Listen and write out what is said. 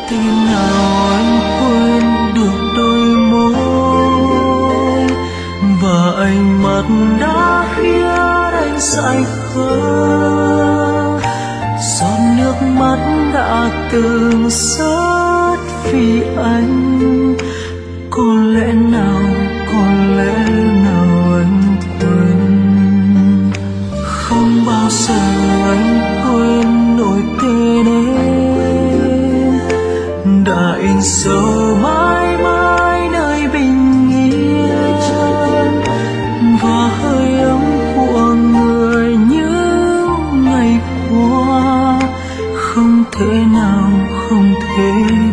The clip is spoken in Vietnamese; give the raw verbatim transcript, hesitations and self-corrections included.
Thế nào anh quên được đôi môi và ánh mắt đã khiến anh dại khờ, giọt nước mắt đã từng rớt vì anh. Có lẽ nào, có lẽ nào anh quên, không bao giờ anh quên nỗi tên em đã in sâu mãi mãi nơi bình yên và hơi ấm của người những ngày qua. Không thể nào, không thể